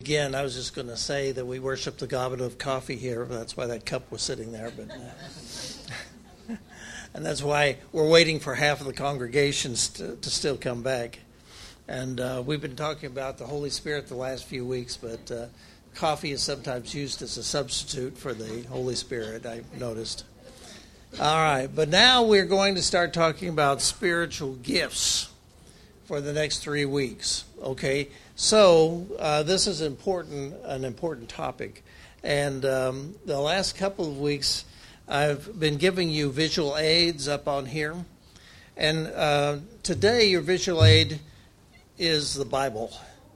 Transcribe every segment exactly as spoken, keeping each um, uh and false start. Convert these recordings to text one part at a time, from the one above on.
begin, I was just going to say that we worship the goblet of coffee here. That's why that cup was sitting there. But uh, and that's why we're waiting for half of the congregations to, to still come back. And uh, we've been talking about the Holy Spirit the last few weeks, but uh, coffee is sometimes used as a substitute for the Holy Spirit, I've noticed. All right, but now we're going to start talking about spiritual gifts for the next three weeks, okay? So uh, this is important, an important topic. And um, the last couple of weeks, I've been giving you visual aids up on here. And uh, today, your visual aid is the Bible.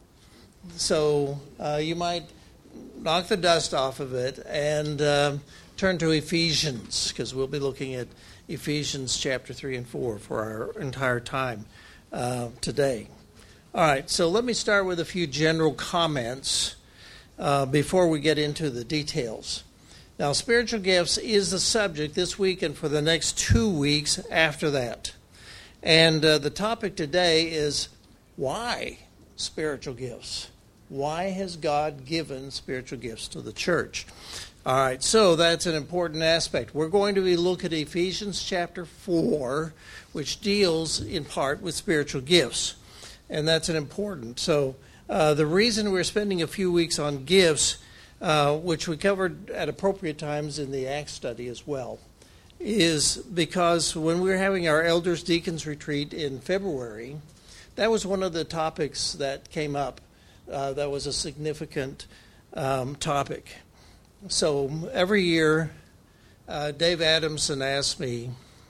So uh, you might knock the dust off of it and uh, turn to Ephesians, because we'll be looking at Ephesians chapter three and four for our entire time uh, today. All right, so let me start with a few general comments uh, before we get into the details. Now, spiritual gifts is the subject this week and for the next two weeks after that. And uh, the topic today is why spiritual gifts? Why has God given spiritual gifts to the church? All right, so that's an important aspect. We're going to be looking at Ephesians chapter four, which deals in part with spiritual gifts. And that's an important. So uh, the reason we're spending a few weeks on gifts, uh, which we covered at appropriate times in the Acts study as well, is because when we were having our elders deacons retreat in February, that was one of the topics that came up. Uh, that was a significant um, topic. So every year, uh, Dave Adamson asked me,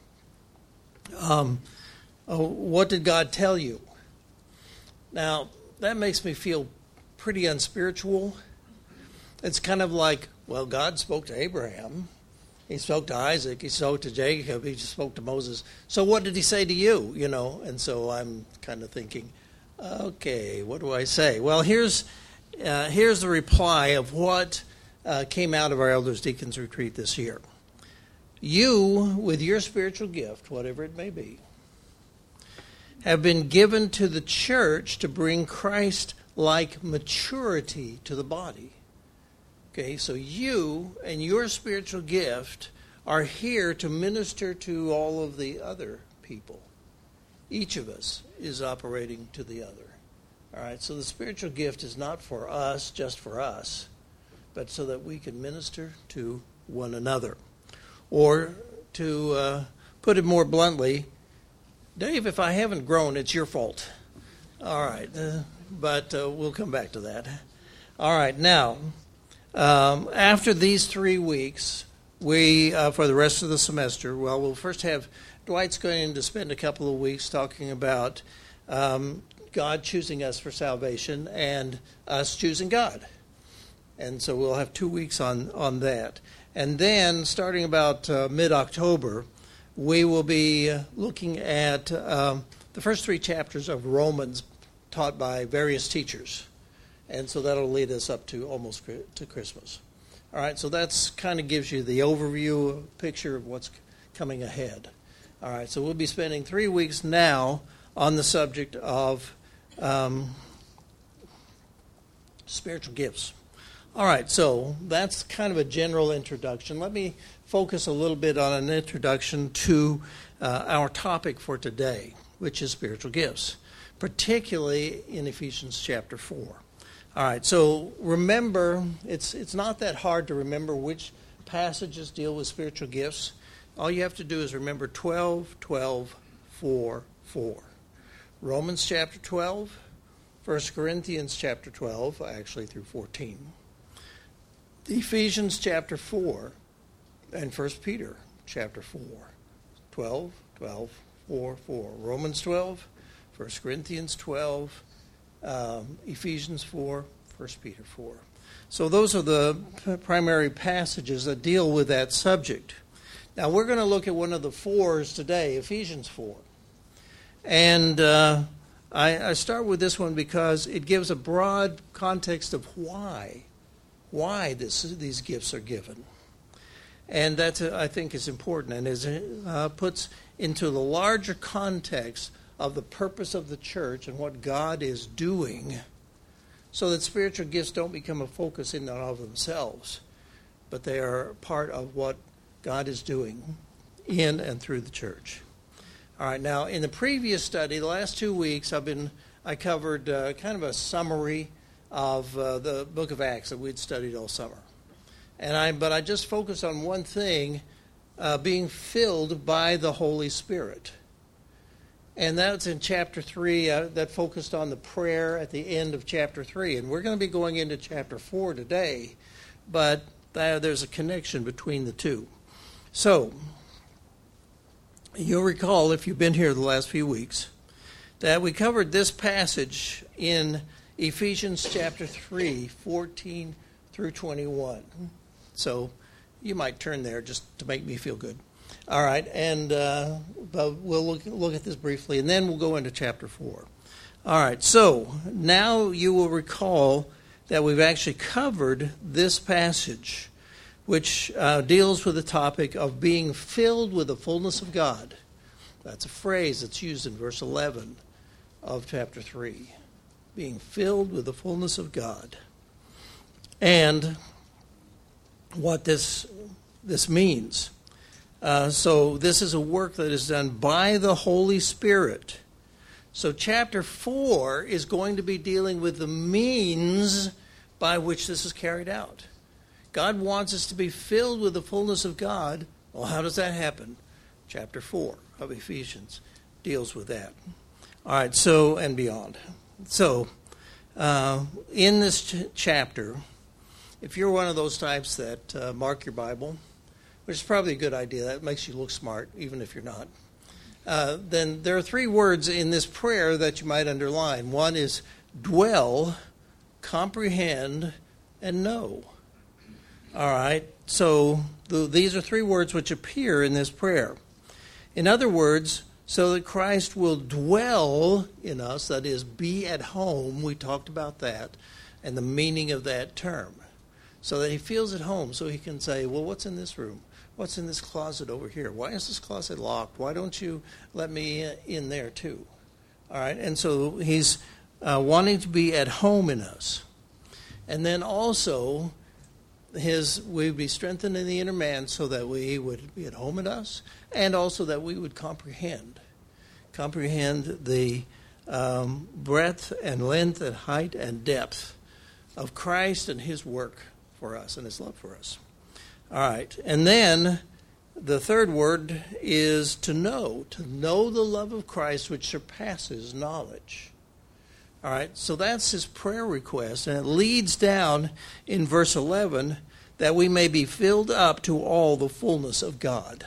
um, oh, what did God tell you? Now, that makes me feel pretty unspiritual. It's kind of like, well, God spoke to Abraham. He spoke to Isaac. He spoke to Jacob. He just spoke to Moses. So what did he say to you, you know? And so I'm kind of thinking, okay, what do I say? Well, here's uh, here's the reply of what uh, came out of our Elders Deacons Retreat this year. You, with your spiritual gift, whatever it may be, have been given to the church to bring Christ-like maturity to the body. Okay, so you and your spiritual gift are here to minister to all of the other people. Each of us is operating to the other. All right, so the spiritual gift is not for us, just for us, but so that we can minister to one another. Or to uh, put it more bluntly, Dave, if I haven't grown, it's your fault. All right, uh, but uh, we'll come back to that. All right, now, um, after these three weeks, we, uh, for the rest of the semester, well, we'll first have, Dwight's going to spend a couple of weeks talking about um, God choosing us for salvation and us choosing God. And so we'll have two weeks on, on that. And then, starting about uh, mid-October, we will be looking at um, the first three chapters of Romans taught by various teachers. And so that'll lead us up to almost to Christmas. All right, so that's kind of gives you the overview picture of what's coming ahead. All right, so we'll be spending three weeks now on the subject of um, spiritual gifts. All right, so that's kind of a general introduction. Let me focus a little bit on an introduction to uh, our topic for today, which is spiritual gifts, particularly in Ephesians chapter four. All right, so remember, it's it's not that hard to remember which passages deal with spiritual gifts. All you have to do is remember twelve, twelve, four, four. Romans chapter twelve, First Corinthians chapter twelve, actually through fourteen. Ephesians chapter four, and First Peter chapter four. twelve, twelve, four, four. Romans twelve, First Corinthians twelve, um, Ephesians four, First Peter four. So those are the p- primary passages that deal with that subject. Now we're going to look at one of the fours today, Ephesians four. And uh, I, I start with this one because it gives a broad context of why, why this, these gifts are given. And that, uh, I think, is important and is, uh, puts into the larger context of the purpose of the church and what God is doing so that spiritual gifts don't become a focus in and of themselves, but they are part of what God is doing in and through the church. All right, now in the previous study, the last two weeks, I've been I covered uh, kind of a summary of uh, the book of Acts that we'd studied all summer, and I but I just focused on one thing, uh, being filled by the Holy Spirit, and that's in chapter three. Uh, that focused on the prayer at the end of chapter three, and we're going to be going into chapter four today, but uh, there's a connection between the two. So you'll recall, if you've been here the last few weeks, that we covered this passage in Ephesians chapter three, fourteen through twenty-one. So you might turn there just to make me feel good. All right, and uh, but we'll look, look at this briefly, and then we'll go into chapter four. All right, so now you will recall that we've actually covered this passage, which uh, deals with the topic of being filled with the fullness of God. That's a phrase that's used in verse eleven of chapter three. Being filled with the fullness of God. And what this, this means. Uh, so this is a work that is done by the Holy Spirit. So chapter four is going to be dealing with the means by which this is carried out. God wants us to be filled with the fullness of God. Well, how does that happen? Chapter four of Ephesians deals with that. All right, so, and beyond. So, uh, in this ch- chapter, if you're one of those types that uh, mark your Bible, which is probably a good idea, that makes you look smart, even if you're not, uh, then there are three words in this prayer that you might underline. One is dwell, comprehend, and know. All right, so the, these are three words which appear in this prayer. In other words, so that Christ will dwell in us, that is, be at home. We talked about that and the meaning of that term. So that he feels at home, so he can say, well, what's in this room? What's in this closet over here? Why is this closet locked? Why don't you let me in there too? All right, and so he's uh, wanting to be at home in us. And then also, his we would be strengthened in the inner man so that we would be at home in us, and also that we would comprehend. Comprehend the um, breadth and length and height and depth of Christ and his work for us and his love for us. All right, and then the third word is to know, to know the love of Christ which surpasses knowledge. All right, so that's his prayer request, and it leads down in verse eleven that we may be filled up to all the fullness of God.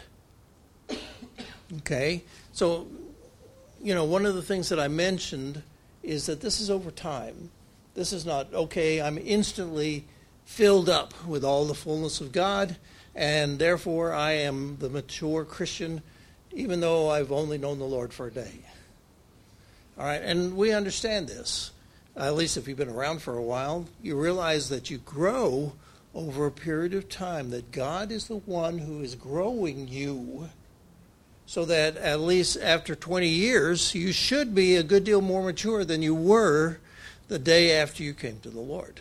Okay, so, you know, one of the things that I mentioned is that this is over time. This is not, okay, I'm instantly filled up with all the fullness of God, and therefore I am the mature Christian, even though I've only known the Lord for a day. All right, and we understand this. Uh, at least if you've been around for a while, you realize that you grow over a period of time, that God is the one who is growing you, so that at least after twenty years, you should be a good deal more mature than you were the day after you came to the Lord.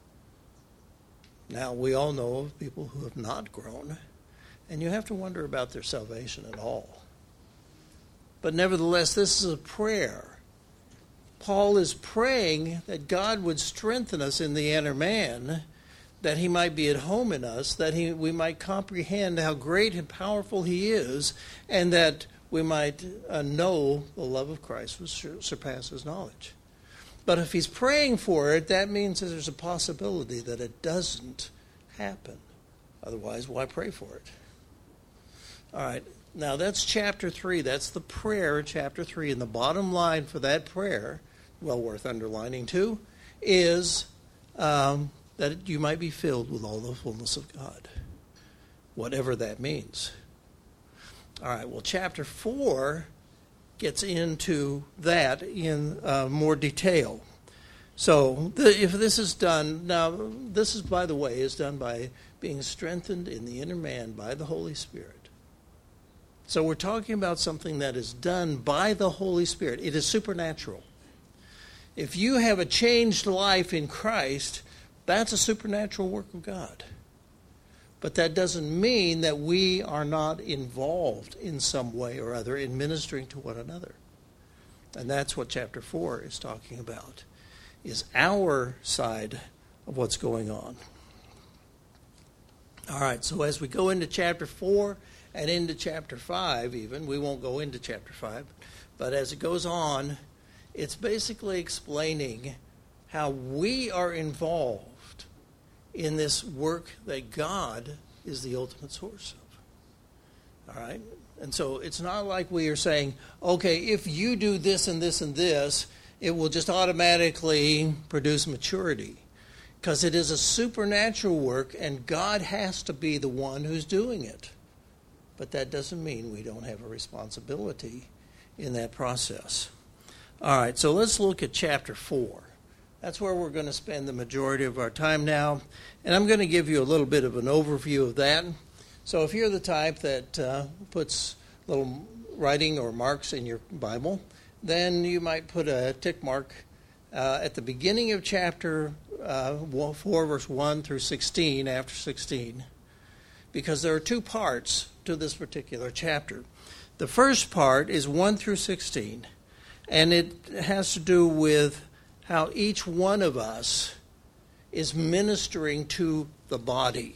Now, we all know of people who have not grown, and you have to wonder about their salvation at all. But nevertheless, this is a prayer. Paul is praying that God would strengthen us in the inner man, that he might be at home in us, that he, we might comprehend how great and powerful he is, and that we might uh, know the love of Christ which surpasses knowledge. But if he's praying for it, that means that there's a possibility that it doesn't happen. Otherwise, why pray for it? All right. Now, that's chapter three. That's the prayer in chapter three. And the bottom line for that prayer, well worth underlining too, is um, that you might be filled with all the fullness of God, whatever that means. All right, well, chapter four gets into that in uh, more detail. So the, if this is done, now this is, by the way, is done by being strengthened in the inner man by the Holy Spirit. So we're talking about something that is done by the Holy Spirit. It is supernatural. If you have a changed life in Christ, that's a supernatural work of God. But that doesn't mean that we are not involved in some way or other in ministering to one another. And that's what chapter four is talking about, is our side of what's going on. All right, so as we go into chapter four and into chapter five even, we won't go into chapter five, but as it goes on, it's basically explaining how we are involved in this work that God is the ultimate source of. All right? And so it's not like we are saying, okay, if you do this and this and this, it will just automatically produce maturity. Because it is a supernatural work, and God has to be the one who's doing it. But that doesn't mean we don't have a responsibility in that process. All right, so let's look at chapter four. That's where we're going to spend the majority of our time now. And I'm going to give you a little bit of an overview of that. So if you're the type that uh, puts little writing or marks in your Bible, then you might put a tick mark uh, at the beginning of chapter uh, four, verse one through sixteen, after sixteen, because there are two parts to this particular chapter. The first part is one through sixteen, and it has to do with how each one of us is ministering to the body.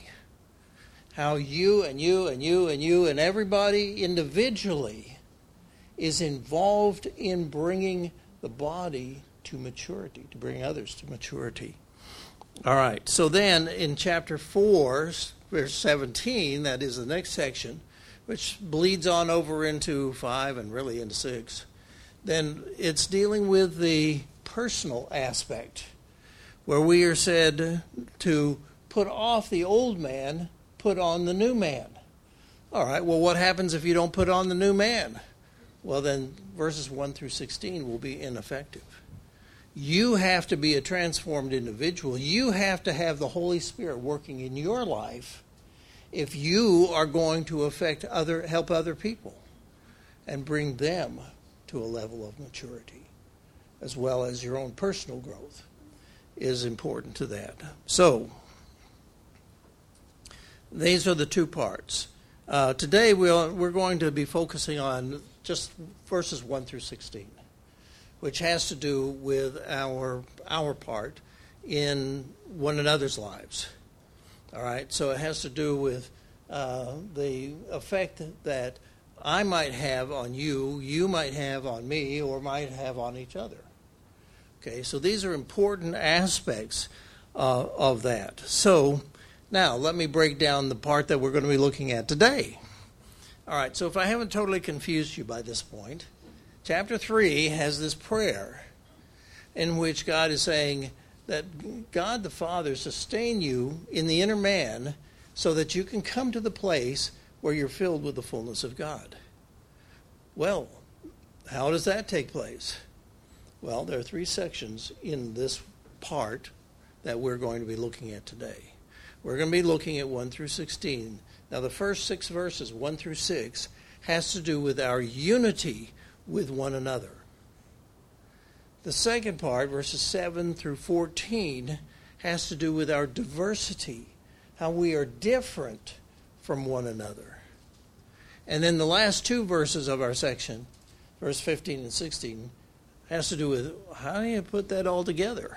How you and you and you and you and everybody individually is involved in bringing the body to maturity, to bring others to maturity. All right, so then in chapter four, verse seventeen, that is the next section, which bleeds on over into five and really into six, then it's dealing with the personal aspect, where we are said to put off the old man, put on the new man. All right, well, what happens if you don't put on the new man? Well, then verses one through sixteen will be ineffective. You have to be a transformed individual. You have to have the Holy Spirit working in your life if you are going to affect other, help other people and bring them to a level of maturity, as well as your own personal growth is important to that. So, these are the two parts. Uh, today we'll, we're going to be focusing on just verses one through sixteen, which has to do with our our part in one another's lives. All right, so it has to do with uh, the effect that I might have on you, you might have on me, or might have on each other. Okay, so these are important aspects uh, of that. So now let me break down the part that we're going to be looking at today. All right, so if I haven't totally confused you by this point, chapter three has this prayer in which God is saying that God the Father sustain you in the inner man so that you can come to the place where you're filled with the fullness of God. Well, how does that take place? Well, there are three sections in this part that we're going to be looking at today. We're going to be looking at one through sixteen. Now, the first six verses, one through six, has to do with our unity with one another. The second part, verses seven through fourteen, has to do with our diversity, how we are different from one another. And then the last two verses of our section, verse fifteen and sixteen, has to do with how do you put that all together?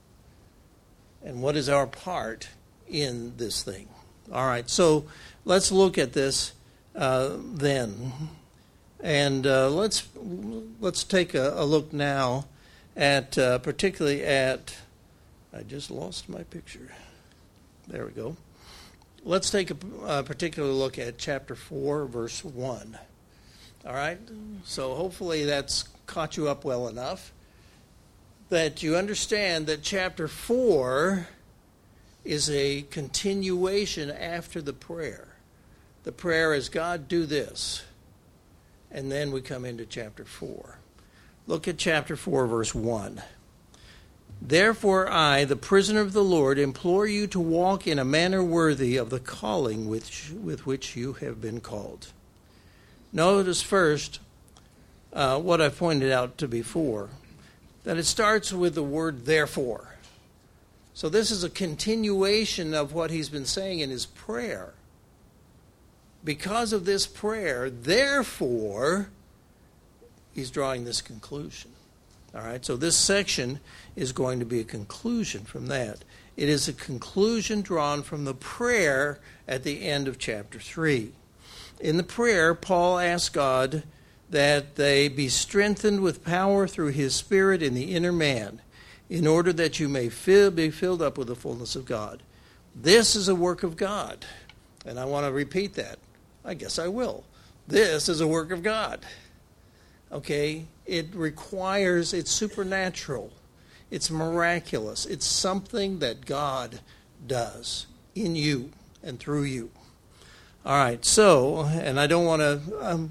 And what is our part in this thing? All right, so let's look at this uh, then. And uh, let's let's take a, a look now at, uh, particularly at, I just lost my picture. There we go. Let's take a, a particular look at chapter four, verse one. All right? So hopefully that's caught you up well enough that you understand that chapter four is a continuation after the prayer. The prayer is, God, do this. And then we come into chapter four. Look at chapter four, verse one. Therefore I, the prisoner of the Lord, implore you to walk in a manner worthy of the calling which, with which you have been called. Notice first uh, what I pointed out to before. that it starts with the word therefore. So this is a continuation of what he's been saying in his prayer. Because of this prayer, therefore, he's drawing this conclusion. All right, so this section is going to be a conclusion from that. It is a conclusion drawn from the prayer at the end of chapter three. In the prayer, Paul asks God that they be strengthened with power through his Spirit in the inner man, in order that you may fill, be filled up with the fullness of God. This is a work of God. And I want to repeat that. I guess I will. This is a work of God. Okay? It requires, it's supernatural. It's miraculous. It's something that God does in you and through you. All right, so, and I don't want to um,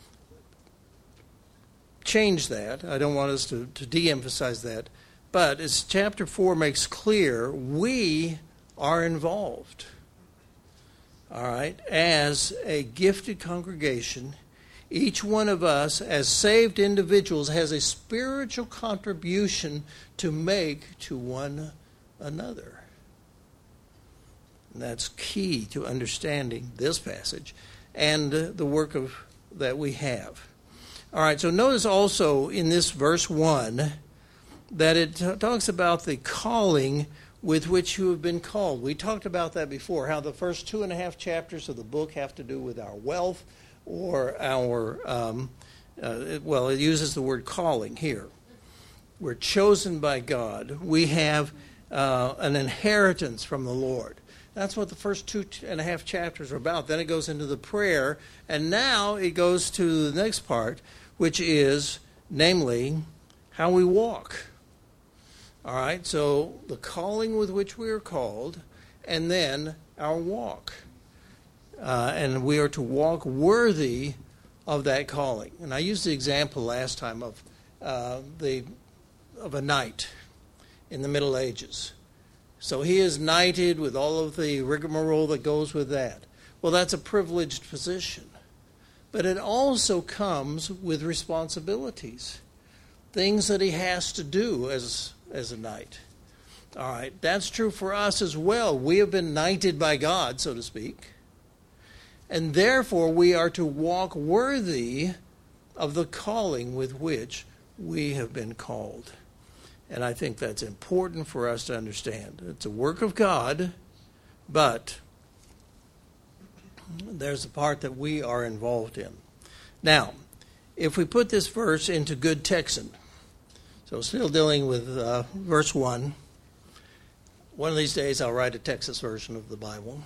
change that. I don't want us to, to de-emphasize that. But as chapter four makes clear, we are involved. All right, as a gifted congregation, each one of us, as saved individuals, has a spiritual contribution to make to one another. And that's key to understanding this passage and the work of that we have. All right, so notice also in this verse one that it t- talks about the calling with which you have been called. We talked about that before, how the first two and a half chapters of the book have to do with our wealth, or our, um, uh, it, well, it uses the word calling here. We're chosen by God. We have uh, an inheritance from the Lord. That's what the first two and a half chapters are about. Then it goes into the prayer, and now it goes to the next part, which is, namely, how we walk. All right, so the calling with which we are called, and then our walk. Uh, and we are to walk worthy of that calling. And I used the example last time of uh, the of a knight in the Middle Ages. So he is knighted with all of the rigmarole that goes with that. Well, that's a privileged position. But it also comes with responsibilities, things that he has to do as as a knight. All right, that's true for us as well. We have been knighted by God, so to speak. And therefore, we are to walk worthy of the calling with which we have been called. And I think that's important for us to understand. It's a work of God, but there's a part that we are involved in. Now, if we put this verse into good Texan, so still dealing with uh, verse one, one of these days I'll write a Texas version of the Bible.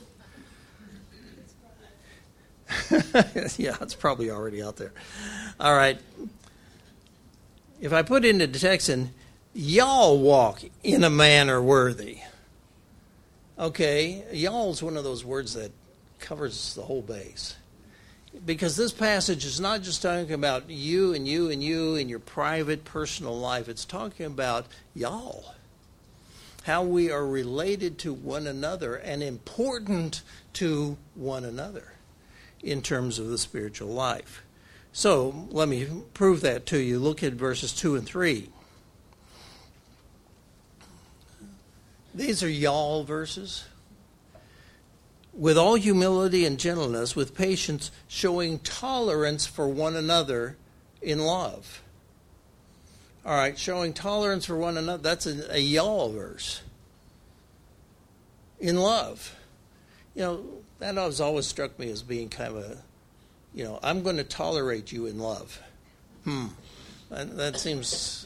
Yeah, it's probably already out there. All right. If I put into Texan, y'all walk in a manner worthy. Okay, y'all is one of those words that covers the whole base. Because this passage is not just talking about you and you and you in your private, personal life. It's talking about y'all. How we are related to one another and important to one another in terms of the spiritual life. So let me prove that to you. Look at verses two and three. These are y'all verses. With all humility and gentleness, with patience, showing tolerance for one another in love. All right, showing tolerance for one another, that's a, a y'all verse. In love. You know, that has always struck me as being kind of a, you know, I'm going to tolerate you in love. Hmm. That, that seems...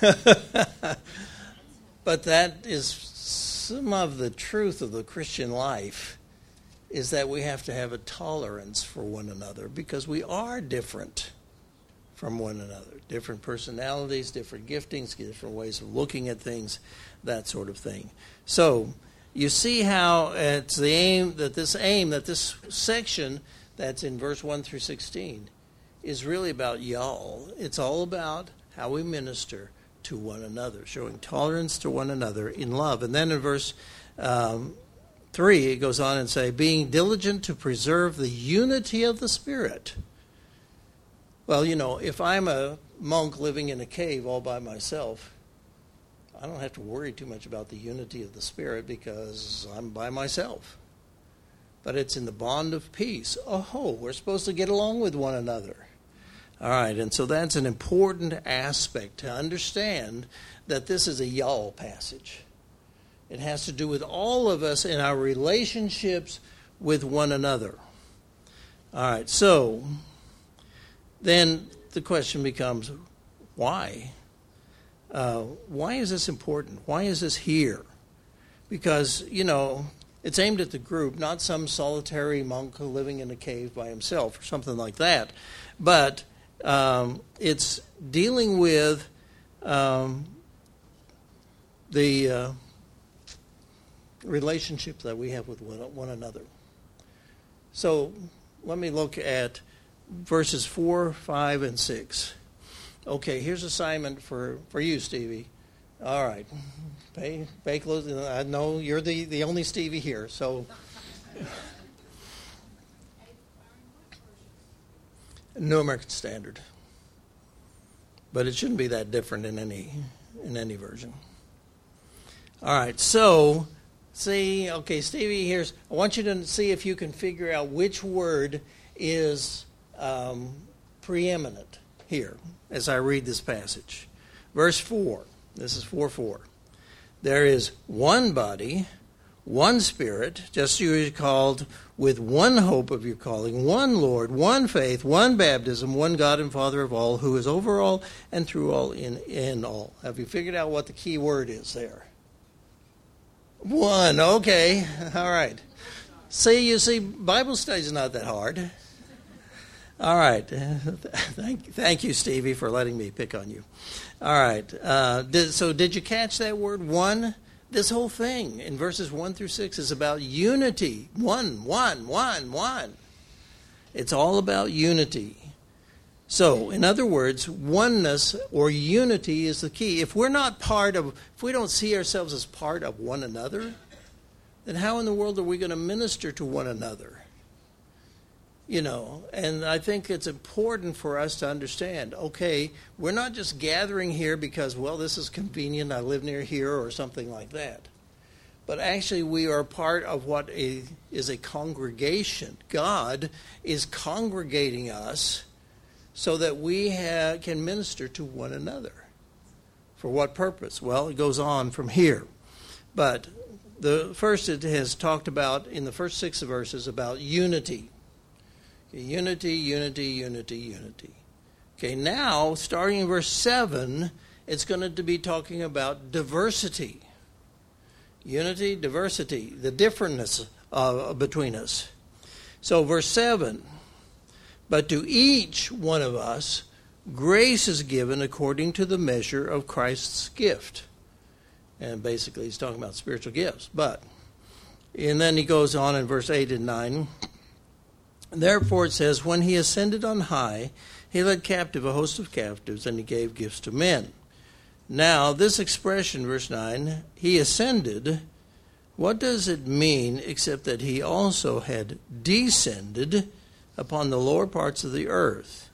But that is some of the truth of the Christian life, is that we have to have a tolerance for one another because we are different from one another. Different personalities, different giftings, different ways of looking at things, that sort of thing. So you see how it's the aim that this aim, that this section that's in verse one through sixteen is really about y'all. It's all about how we minister to one another, showing tolerance to one another in love. And then in verse um, three, it goes on and say, being diligent to preserve the unity of the Spirit Well, you know, if I'm a monk living in a cave all by myself, I don't have to worry too much about the unity of the Spirit because I'm by myself. But it's in the bond of peace. Oh, we're supposed to get along with one another. All right, and so that's an important aspect to understand that this is a y'all passage. It has to do with all of us in our relationships with one another. All right, so then the question becomes, why? Uh, why is this important? Why is this here? Because, you know, it's aimed at the group, not some solitary monk living in a cave by himself or something like that. But um, it's dealing with um, the uh, relationship that we have with one, one another. So let me look at verses four, five, and six. Okay, here's assignment for, for you, Stevie. All right. Pay, pay close. I know you're the, the only Stevie here, so. New American Standard. But it shouldn't be that different in any in any version. All right, so, see, okay, Stevie, here's, I want you to see if you can figure out which word is um, preeminent here as I read this passage. Verse four, this is four four. There is one body, one Spirit, just as you are called, with one hope of your calling, one Lord, one faith, one baptism, one God and Father of all, who is over all and through all in, in all. Have you figured out what the key word is there? One, okay, all right. See, you see, Bible study is not that hard. All right. Thank, thank you, Stevie, for letting me pick on you. All right. Uh, did, so did you catch that word, one? This whole thing in verses one through six is about unity. One, one, one, one. It's all about unity. So, in other words, oneness or unity is the key. If we're not part of, if we don't see ourselves as part of one another, then how in the world are we going to minister to one another? You know, and I think it's important for us to understand, okay, we're not just gathering here because, well, this is convenient, I live near here or something like that. But actually we are part of what a, is a congregation. God is congregating us so that we have, can minister to one another. For what purpose? Well, it goes on from here. But the first it has talked about in the first six verses about unity. Okay, unity, unity, unity, unity. Okay, now, starting in verse seven, it's going to be talking about diversity. Unity, diversity, the differentness uh, between us. So, verse seven, but to each one of us, grace is given according to the measure of Christ's gift. And basically, he's talking about spiritual gifts. But, and then he goes on in verse eight and nine. Therefore it says, when he ascended on high, he led captive a host of captives, and he gave gifts to men. Now, this expression, verse nine, he ascended, what does it mean except that he also had descended upon the lower parts of the earth?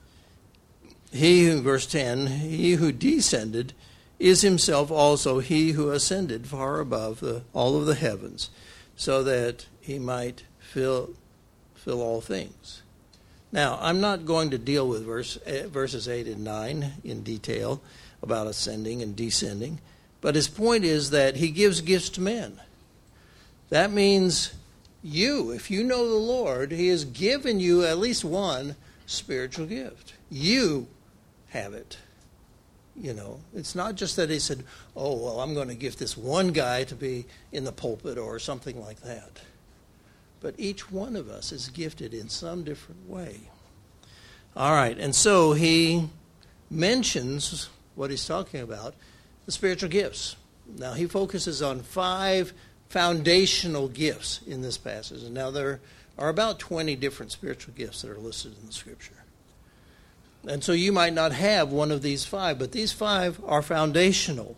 He who, verse ten, he who descended is himself also he who ascended far above the, all of the heavens, so that he might fill fill all things. Now, I'm not going to deal with verse, uh, verses eight and nine in detail about ascending and descending, but his point is that he gives gifts to men. That means you, if you know the Lord, he has given you at least one spiritual gift. You have it. You know, it's not just that he said, oh, well, I'm going to gift this one guy to be in the pulpit or something like that. But each one of us is gifted in some different way. All right, and so he mentions what he's talking about, the spiritual gifts. Now, he focuses on five foundational gifts in this passage. And now there are about twenty different spiritual gifts that are listed in the Scripture. And so you might not have one of these five, but these five are foundational.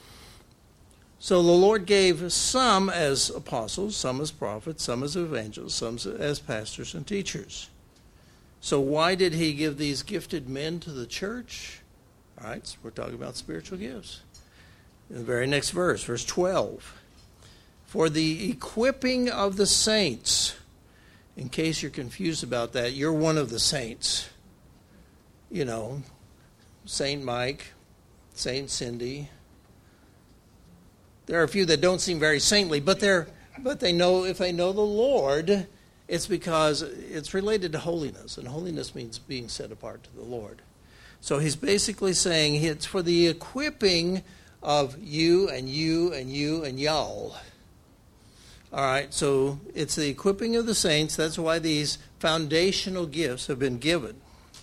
So the Lord gave some as apostles, some as prophets, some as evangelists, some as pastors and teachers. So why did he give these gifted men to the church? All right, so we're talking about spiritual gifts. In the very next verse, verse twelve. For the equipping of the saints. In case you're confused about that, you're one of the saints. You know, Saint Mike, Saint Cindy. There are a few that don't seem very saintly, but they're but they know if they know the Lord, it's because it's related to holiness, and holiness means being set apart to the Lord. So he's basically saying it's for the equipping of you and you and you and y'all. All right, so it's the equipping of the saints. That's why these foundational gifts have been given.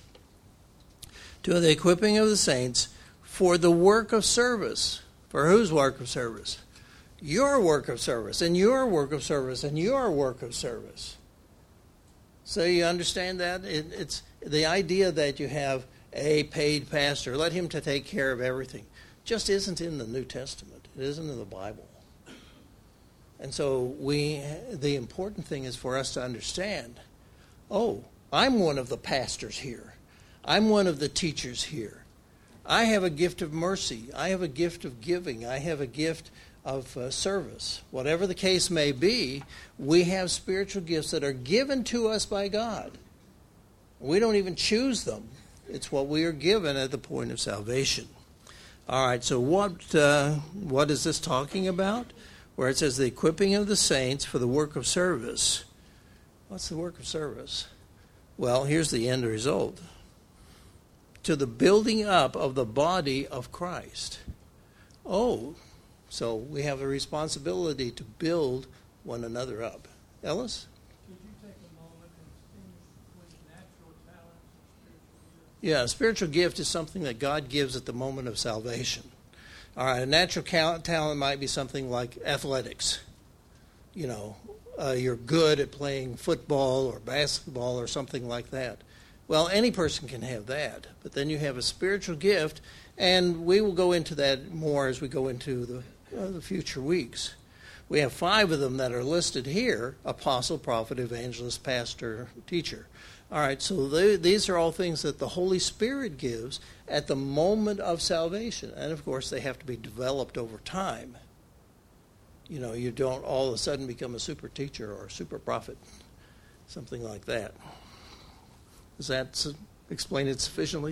To the equipping of the saints for the work of service. For whose work of service? Your work of service, and your work of service, and your work of service. So you understand that? It, it's the idea that you have a paid pastor, let him to take care of everything, just isn't in the New Testament. It isn't in the Bible. And so we, the important thing is for us to understand, oh, I'm one of the pastors here. I'm one of the teachers here. I have a gift of mercy. I have a gift of giving. I have a gift of uh, service. Whatever the case may be, we have spiritual gifts that are given to us by God. We don't even choose them. It's what we are given at the point of salvation. All right, so what uh, what is this talking about? Where it says the equipping of the saints for the work of service. What's the work of service? Well, here's the end result. To the building up of the body of Christ. Oh, so we have a responsibility to build one another up. Ellis? Could you take a moment and distinguish between natural talents and spiritual gifts? Yeah, a spiritual gift is something that God gives at the moment of salvation. All right, a natural talent might be something like athletics. You know, uh, you're good at playing football or basketball or something like that. Well, any person can have that, but then you have a spiritual gift, and we will go into that more as we go into the, uh, the future weeks. We have five of them that are listed here: apostle, prophet, evangelist, pastor, teacher. All right, so they, these are all things that the Holy Spirit gives at the moment of salvation. And, of course, they have to be developed over time. You know, you don't all of a sudden become a super teacher or a super prophet, something like that. Does that su- explain it sufficiently?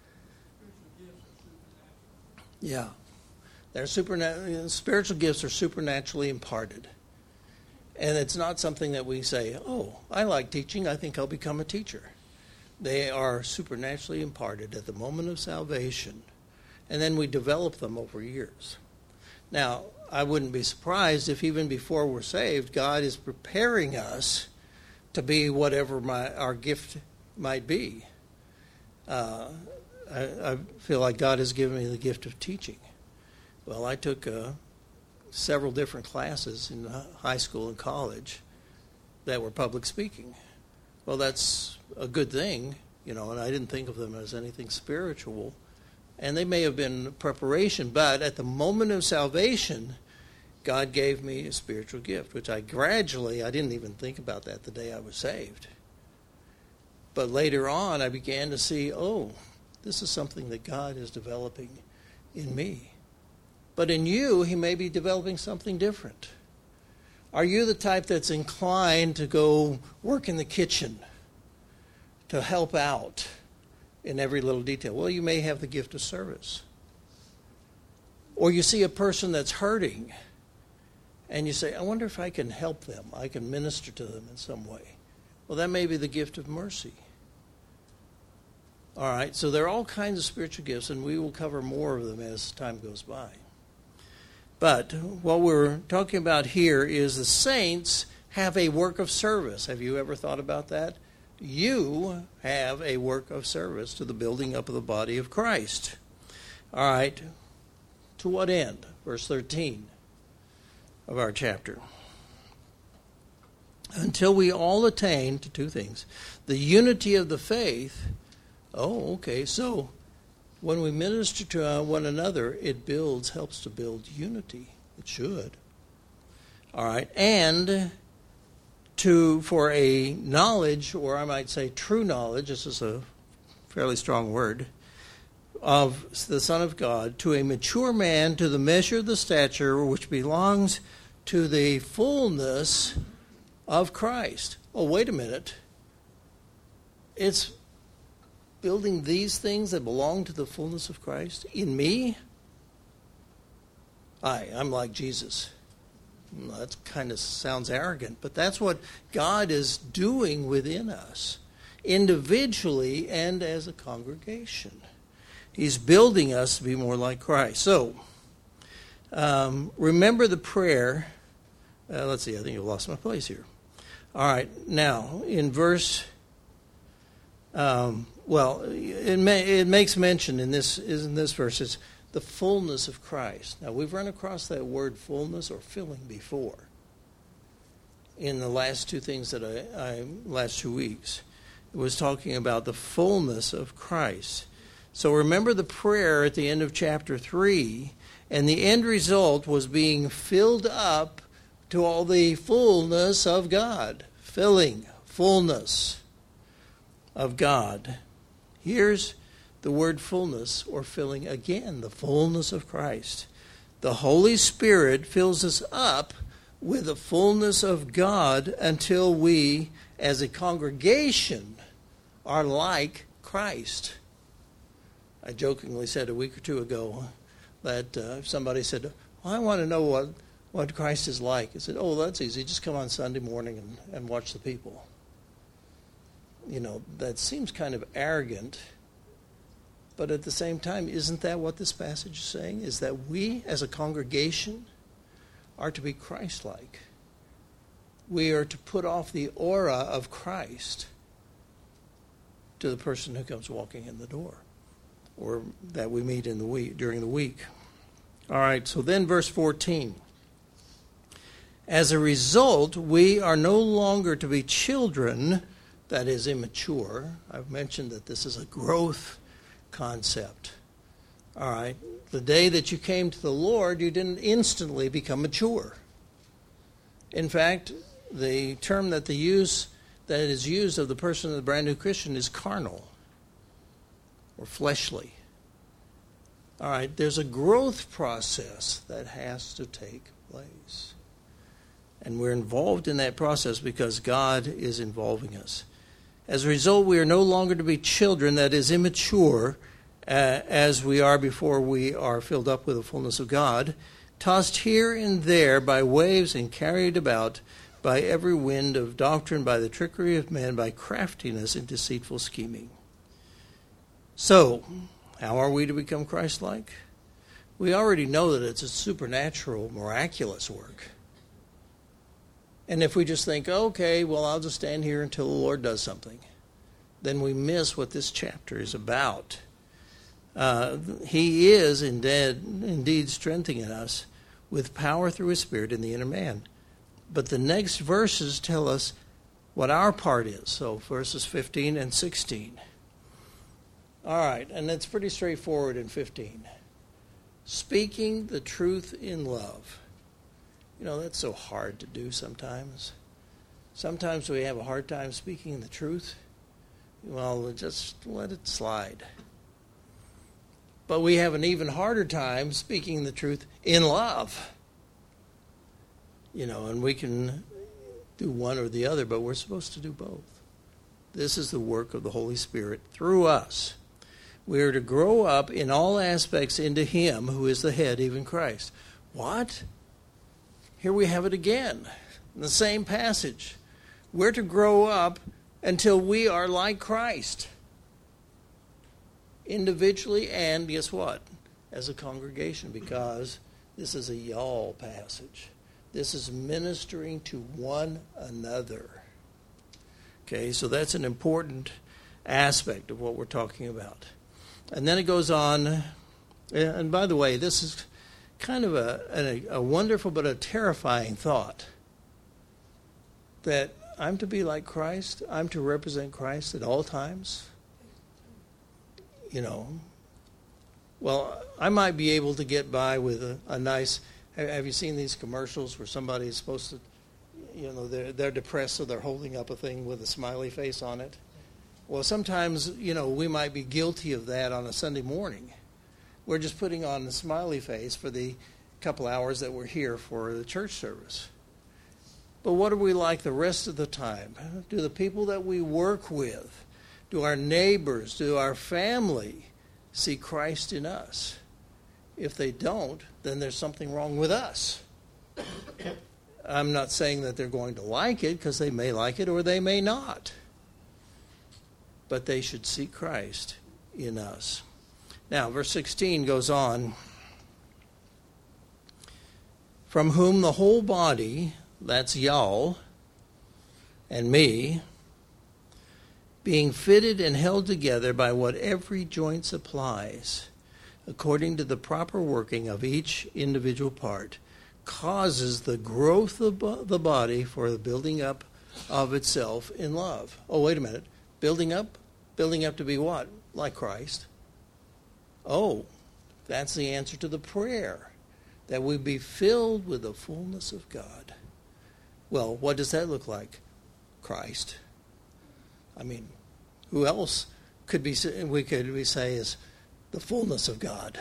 Yeah. They're supernat- spiritual gifts are supernaturally imparted. And it's not something that we say, oh, I like teaching, I think I'll become a teacher. They are supernaturally imparted at the moment of salvation, and then we develop them over years. Now, I wouldn't be surprised if even before we're saved, God is preparing us to be whatever my, our gift might be. Uh, I, I feel like God has given me the gift of teaching. Well, I took a several different classes in high school and college that were public speaking. Well, that's a good thing, you know, and I didn't think of them as anything spiritual. And they may have been preparation, but at the moment of salvation, God gave me a spiritual gift, which I gradually, I didn't even think about that the day I was saved. But later on, I began to see, oh, this is something that God is developing in me. But in you, he may be developing something different. Are you the type that's inclined to go work in the kitchen, to help out in every little detail? Well, you may have the gift of service. Or you see a person that's hurting, and you say, I wonder if I can help them. I can minister to them in some way. Well, that may be the gift of mercy. All right, so there are all kinds of spiritual gifts, and we will cover more of them as time goes by. But what we're talking about here is the saints have a work of service. Have you ever thought about that? You have a work of service to the building up of the body of Christ. All right, to what end? Verse thirteen of our chapter. Until we all attain to two things. The unity of the faith. Oh, okay, so when we minister to one another, it builds, helps to build unity. It should. All right. And to for a knowledge, or I might say true knowledge, this is a fairly strong word, of the Son of God, to a mature man, to the measure of the stature which belongs to the fullness of Christ. Oh, wait a minute. It's building these things that belong to the fullness of Christ in me? Aye, I'm like Jesus. That kind of sounds arrogant, but that's what God is doing within us, individually and as a congregation. He's building us to be more like Christ. So, um, remember the prayer. Uh, let's see, I think you lost my place here. All right, now, in verse, um, well, it, may, it makes mention in this, in this verse, it's the fullness of Christ. Now, we've run across that word fullness or filling before in the last two things that I, I last two weeks. It was talking about the fullness of Christ. So remember the prayer at the end of chapter three, and the end result was being filled up to all the fullness of God. Filling, fullness of God. Here's the word fullness or filling again, the fullness of Christ. The Holy Spirit fills us up with the fullness of God until we, as a congregation, are like Christ. I jokingly said a week or two ago that uh, somebody said, well, I want to know what, what Christ is like. I said, oh, that's easy. Just come on Sunday morning and, and watch the people. You know, that seems kind of arrogant. But at the same time, isn't that what this passage is saying? Is that we, as a congregation, are to be Christ-like. We are to put off the aura of Christ to the person who comes walking in the door, or that we meet in the week during the week. All right, so then verse fourteen. As a result, we are no longer to be children, that is immature. I've mentioned that this is a growth concept. All right. The day that you came to the Lord, you didn't instantly become mature. In fact, the term that the use that is used of the person of the brand new Christian is carnal or fleshly. All right. There's a growth process that has to take place. And we're involved in that process because God is involving us. As a result, we are no longer to be children, that is immature, uh, as we are before we are filled up with the fullness of God, tossed here and there by waves and carried about by every wind of doctrine, by the trickery of men, by craftiness and deceitful scheming. So, how are we to become Christ-like? We already know that it's a supernatural, miraculous work. And if we just think, okay, well, I'll just stand here until the Lord does something, then we miss what this chapter is about. Uh, he is indeed, indeed strengthening us with power through His Spirit in the inner man. But the next verses tell us what our part is. So verses fifteen and sixteen. All right, and that's pretty straightforward in fifteen. Speaking the truth in love. You know, that's so hard to do sometimes. Sometimes we have a hard time speaking the truth. Well, just let it slide. But we have an even harder time speaking the truth in love. You know, and we can do one or the other, but we're supposed to do both. This is the work of the Holy Spirit through us. We are to grow up in all aspects into Him who is the head, even Christ. What? Here we have it again, in the same passage. We're to grow up until we are like Christ. Individually and, guess what? As a congregation, because this is a y'all passage. This is ministering to one another. Okay, so that's an important aspect of what we're talking about. And then it goes on, and by the way, this is kind of a, a, a wonderful but a terrifying thought, that I'm to be like Christ, I'm to represent Christ at all times. You know, well, I might be able to get by with a, a nice, have you seen these commercials where somebody is supposed to, you know, they're, they're depressed, so they're holding up a thing with a smiley face on it. Well, sometimes, you know, we might be guilty of that on a Sunday morning. We're just putting on the smiley face for the couple hours that we're here for the church service. But what are we like the rest of the time? Do the people that we work with, do our neighbors, do our family see Christ in us? If they don't, then there's something wrong with us. I'm not saying that they're going to like it, because they may like it or they may not. But they should see Christ in us. Now, verse sixteen goes on. From whom the whole body, that's y'all and me, being fitted and held together by what every joint supplies, according to the proper working of each individual part, causes the growth of the body for the building up of itself in love. Oh, wait a minute. Building up? Building up to be what? Like Christ. Oh, that's the answer to the prayer, that we be filled with the fullness of God. Well, what does that look like? Christ. I mean, who else could be, we could we say is the fullness of God?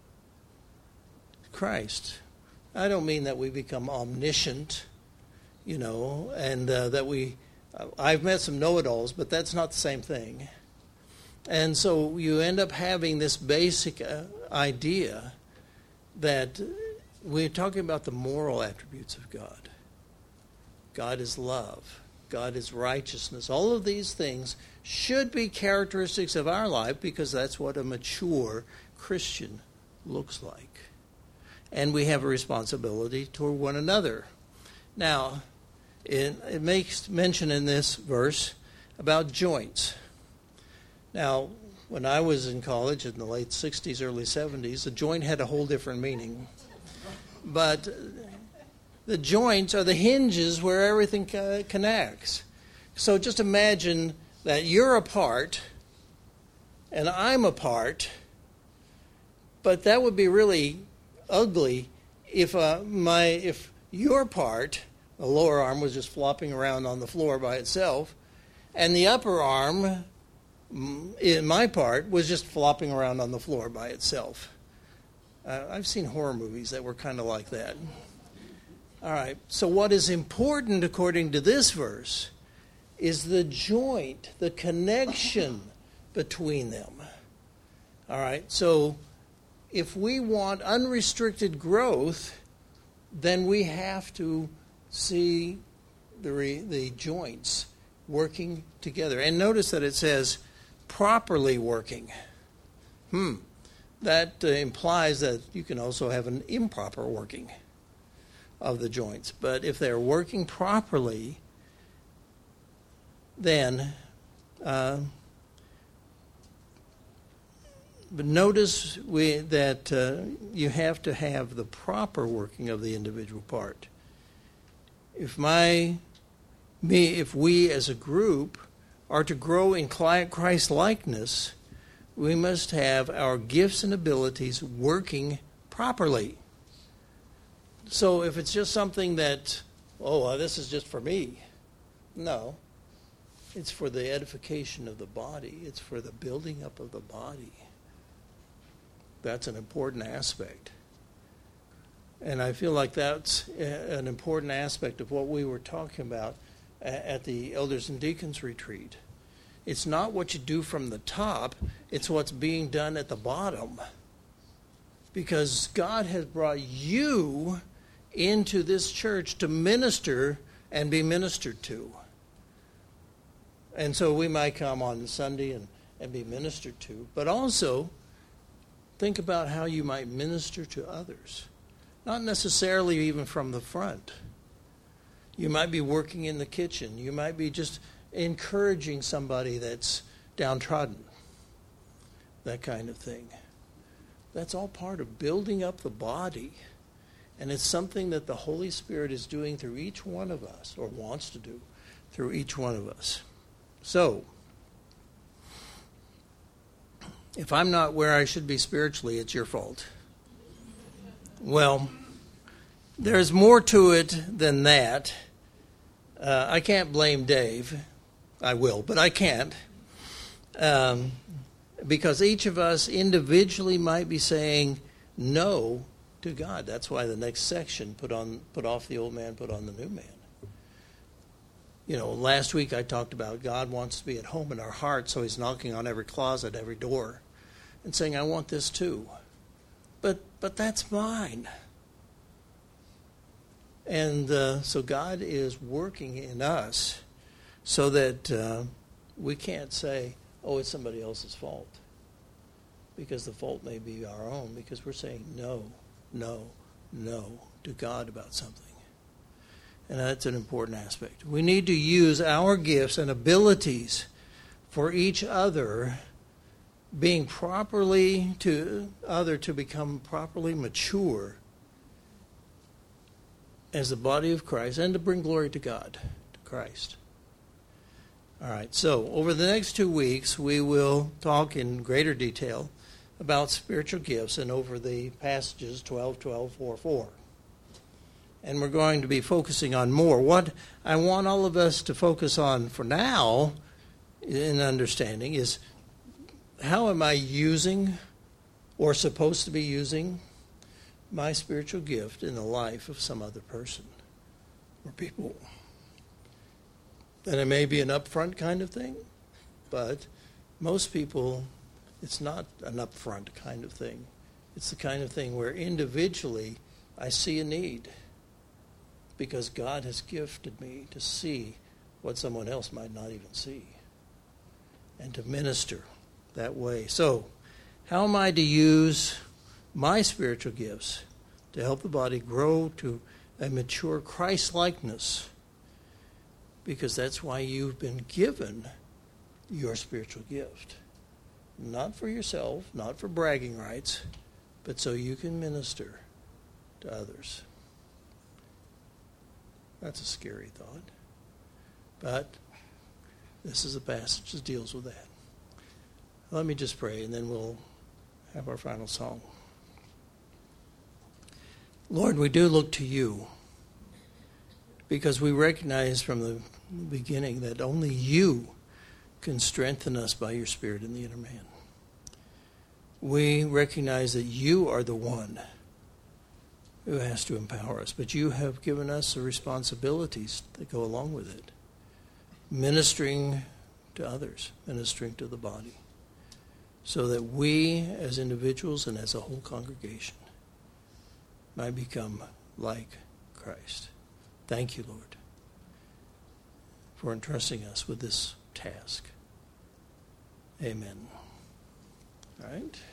Christ. I don't mean that we become omniscient, you know, and uh, that we, uh, I've met some know-it-alls, but that's not the same thing. And so you end up having this basic uh, idea that we're talking about the moral attributes of God. God is love. God is righteousness. All of these things should be characteristics of our life, because that's what a mature Christian looks like. And we have a responsibility toward one another. Now, it, it makes mention in this verse about joints. Now, when I was in college in the late sixties, early seventies, a joint had a whole different meaning. But the joints are the hinges where everything connects. So just imagine that you're a part and I'm a part, but that would be really ugly if uh, my if your part, the lower arm, was just flopping around on the floor by itself, and the upper arm, in my part, was just flopping around on the floor by itself. Uh, I've seen horror movies that were kind of like that. All right, so what is important according to this verse is the joint, the connection between them. All right, so if we want unrestricted growth, then we have to see the re, the joints working together. And notice that it says properly working. Hmm. That uh, implies that you can also have an improper working of the joints. But if they're working properly, then uh, but notice we, that uh, you have to have the proper working of the individual part. If my, me, if we as a group are to grow in Christ likeness, we must have our gifts and abilities working properly. So if it's just something that, oh, well, this is just for me, no. It's for the edification of the body. It's for the building up of the body. That's an important aspect. And I feel like that's an important aspect of what we were talking about at the Elders and Deacons Retreat. It's not what you do from the top, it's what's being done at the bottom. Because God has brought you into this church to minister and be ministered to. And so we might come on Sunday and, and be ministered to, but also think about how you might minister to others. Not necessarily even from the front. You might be working in the kitchen. You might be just encouraging somebody that's downtrodden. That kind of thing. That's all part of building up the body. And it's something that the Holy Spirit is doing through each one of us, or wants to do through each one of us. So, if I'm not where I should be spiritually, it's your fault. Well, there's more to it than that. Uh, I can't blame Dave. I will, but I can't. Um, because each of us individually might be saying no to God. That's why the next section, put on, put off the old man, put on the new man. You know, last week I talked about God wants to be at home in our hearts, so he's knocking on every closet, every door, and saying, I want this too. But but that's mine. And uh, so God is working in us so that uh, we can't say, oh, it's somebody else's fault. Because the fault may be our own, because we're saying no, no, no to God about something. And that's an important aspect. We need to use our gifts and abilities for each other, being properly to other to become properly mature as the body of Christ and to bring glory to God, to Christ. All right, so over the next two weeks, we will talk in greater detail about spiritual gifts and over the passages twelve, twelve, four, four. And we're going to be focusing on more. What I want all of us to focus on for now, in understanding, is how am I using or supposed to be using my spiritual gift in the life of some other person or people. And it may be an upfront kind of thing, but most people, it's not an upfront kind of thing. It's the kind of thing where individually I see a need because God has gifted me to see what someone else might not even see and to minister that way. So, how am I to use my spiritual gifts to help the body grow to a mature Christ-likeness? Because that's why you've been given your spiritual gift. Not for yourself, not for bragging rights, but so you can minister to others. That's a scary thought. But this is a passage that deals with that. Let me just pray, and then we'll have our final song. Lord, we do look to you because we recognize from the beginning that only you can strengthen us by your Spirit in the inner man. We recognize that you are the one who has to empower us, but you have given us the responsibilities that go along with it. Ministering to others, ministering to the body, so that we as individuals and as a whole congregation might become like Christ. Thank you, Lord, for entrusting us with this task. Amen. All right.